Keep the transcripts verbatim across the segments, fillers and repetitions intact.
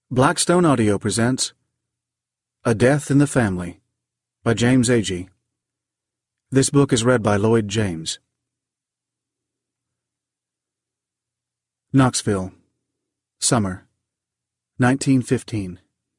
Blackstone Audio presents A Death in the Family by James Agee. This book is read by Lloyd James. Knoxville, Summer, nineteen fifteen.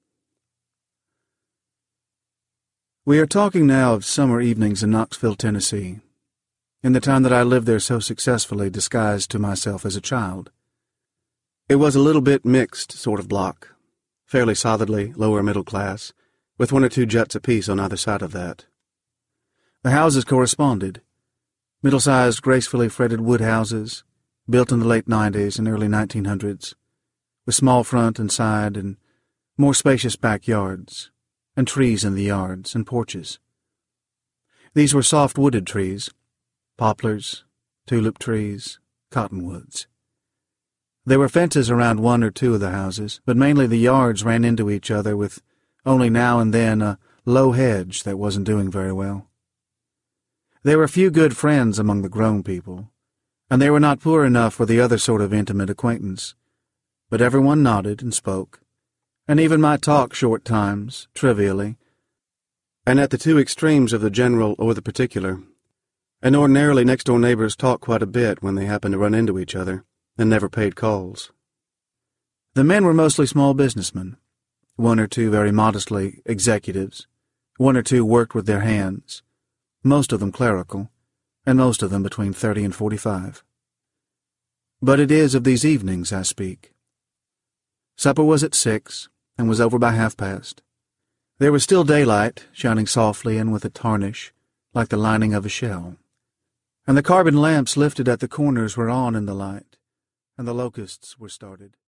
We are talking now of summer evenings in Knoxville, Tennessee, in the time that I lived there so successfully disguised to myself as a child. It was a little bit mixed sort of block, fairly solidly lower middle class, with one or two juts apiece on either side of that. The houses corresponded. Middle-sized, gracefully fretted wood houses, built in the late nineties and early nineteen hundreds, with small front and side and more spacious backyards, and trees in the yards and porches. These were soft-wooded trees, poplars, tulip trees, cottonwoods. There were fences around one or two of the houses, but mainly the yards ran into each other with only now and then a low hedge that wasn't doing very well. There were few good friends among the grown people, and they were not poor enough for the other sort of intimate acquaintance, but everyone nodded and spoke, and even might talk short times, trivially, and at the two extremes of the general or the particular, and ordinarily next-door neighbors talked quite a bit when they happened to run into each other, and never paid calls. The men were mostly small businessmen, one or two very modestly executives, one or two worked with their hands, most of them clerical, and most of them between thirty and forty-five. But it is of these evenings I speak. Supper was at six, and was over by half-past. There was still daylight, shining softly and with a tarnish, like the lining of a shell, and the carbon lamps lifted at the corners were on in the light, and the locusts were started.